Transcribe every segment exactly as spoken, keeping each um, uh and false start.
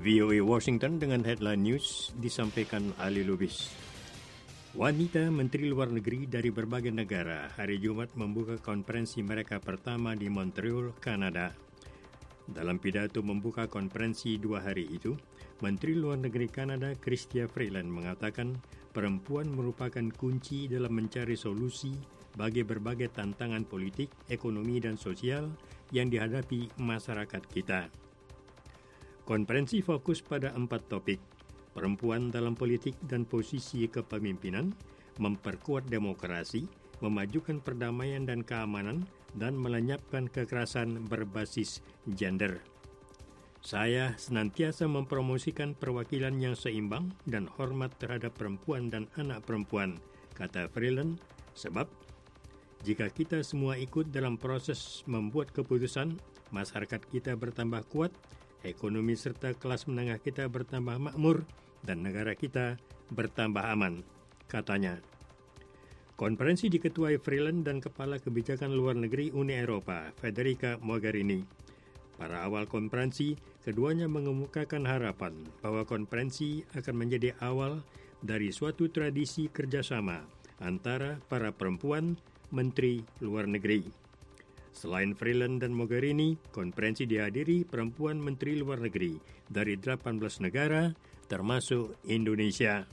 V O A Washington dengan headline news disampaikan Ali Lubis. Wanita Menteri Luar Negeri dari berbagai negara hari Jumat membuka konferensi mereka pertama di Montreal, Kanada. Dalam pidato membuka konferensi dua hari itu, Menteri Luar Negeri Kanada Chrystia Freeland mengatakan perempuan merupakan kunci dalam mencari solusi bagi berbagai tantangan politik, ekonomi, dan sosial yang dihadapi masyarakat kita. Konferensi fokus pada empat topik: perempuan dalam politik dan posisi kepemimpinan, memperkuat demokrasi, memajukan perdamaian dan keamanan, dan melenyapkan kekerasan berbasis gender. Saya senantiasa mempromosikan perwakilan yang seimbang dan hormat terhadap perempuan dan anak perempuan, kata Freeland, sebab jika kita semua ikut dalam proses membuat keputusan, masyarakat kita bertambah kuat, ekonomi serta kelas menengah kita bertambah makmur, dan negara kita bertambah aman, katanya. Konferensi diketuai Freeland dan Kepala Kebijakan Luar Negeri Uni Eropa, Federica Mogherini. Pada awal konferensi, keduanya mengemukakan harapan bahwa konferensi akan menjadi awal dari suatu tradisi kerjasama antara para perempuan Menteri Luar Negeri. Selain Freeland dan Mogherini, konferensi dihadiri perempuan Menteri Luar Negeri dari delapan belas negara, termasuk Indonesia.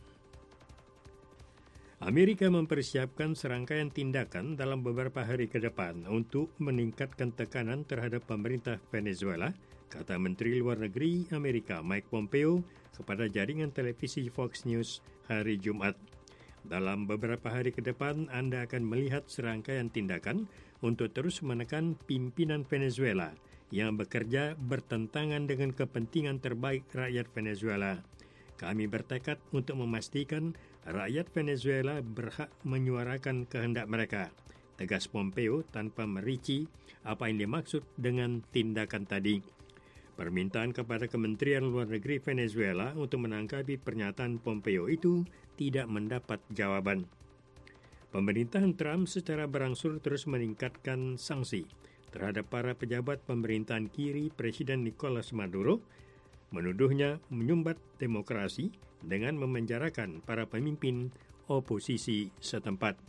Amerika mempersiapkan serangkaian tindakan dalam beberapa hari ke depan untuk meningkatkan tekanan terhadap pemerintah Venezuela, kata Menteri Luar Negeri Amerika Mike Pompeo kepada jaringan televisi Fox News hari Jumat. Dalam beberapa hari ke depan, Anda akan melihat serangkaian tindakan untuk terus menekan pimpinan Venezuela yang bekerja bertentangan dengan kepentingan terbaik rakyat Venezuela. Kami bertekad untuk memastikan rakyat Venezuela berhak menyuarakan kehendak mereka, tegas Pompeo tanpa merinci apa yang dimaksud dengan tindakan tadi. Permintaan kepada Kementerian Luar Negeri Venezuela untuk menanggapi pernyataan Pompeo itu tidak mendapat jawaban. Pemerintahan Trump secara berangsur terus meningkatkan sanksi terhadap para pejabat pemerintahan kiri Presiden Nicolas Maduro, menuduhnya menyumbat demokrasi dengan memenjarakan para pemimpin oposisi setempat.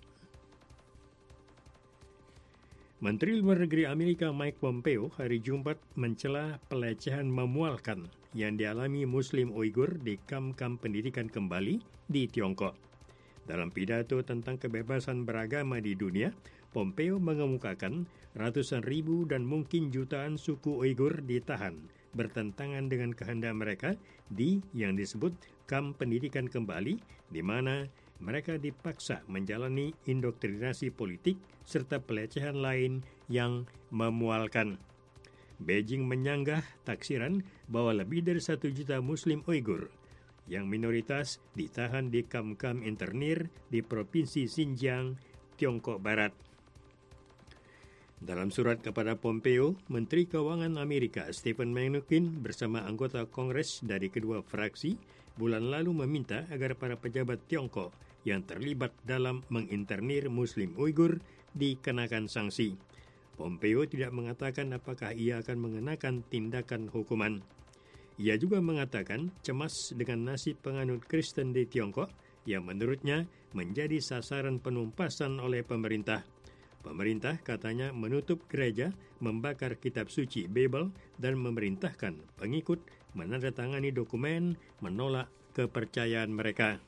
Menteri Luar Negeri Amerika Mike Pompeo hari Jumat mencela pelecehan memualkan yang dialami Muslim Uighur di kamp-kamp pendidikan kembali di Tiongkok. Dalam pidato tentang kebebasan beragama di dunia, Pompeo mengemukakan ratusan ribu dan mungkin jutaan suku Uighur ditahan bertentangan dengan kehendak mereka di yang disebut kamp pendidikan kembali, di mana mereka dipaksa menjalani indoktrinasi politik serta pelecehan lain yang memualkan. Beijing menyanggah taksiran bahwa lebih dari satu juta Muslim Uighur yang minoritas ditahan di kamp-kamp internir di Provinsi Xinjiang, Tiongkok Barat. Dalam surat kepada Pompeo, Menteri Keuangan Amerika Stephen Mnuchin bersama anggota Kongres dari kedua fraksi bulan lalu meminta agar para pejabat Tiongkok yang terlibat dalam menginternir Muslim Uighur dikenakan sanksi. Pompeo tidak mengatakan apakah ia akan mengenakan tindakan hukuman. Ia juga mengatakan cemas dengan nasib penganut Kristen di Tiongkok yang menurutnya menjadi sasaran penumpasan oleh pemerintah. Pemerintah katanya menutup gereja, membakar kitab suci Bible, dan memerintahkan pengikut menandatangani dokumen menolak kepercayaan mereka.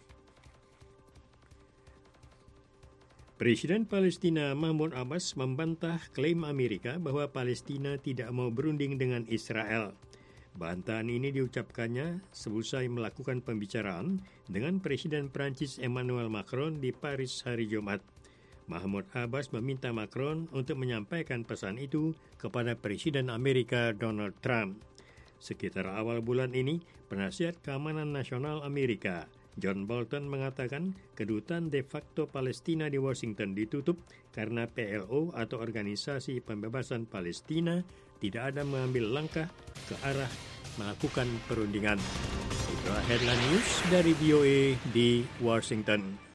Presiden Palestina Mahmud Abbas membantah klaim Amerika bahwa Palestina tidak mau berunding dengan Israel. Bantahan ini diucapkannya seusai melakukan pembicaraan dengan Presiden Prancis Emmanuel Macron di Paris hari Jumat. Mahmud Abbas meminta Macron untuk menyampaikan pesan itu kepada Presiden Amerika Donald Trump. Sekitar awal bulan ini, Penasihat Keamanan Nasional Amerika John Bolton mengatakan kedutaan de facto Palestina di Washington ditutup karena P L O atau Organisasi Pembebasan Palestina tidak ada mengambil langkah ke arah melakukan perundingan. Itulah headline news dari V O A di Washington.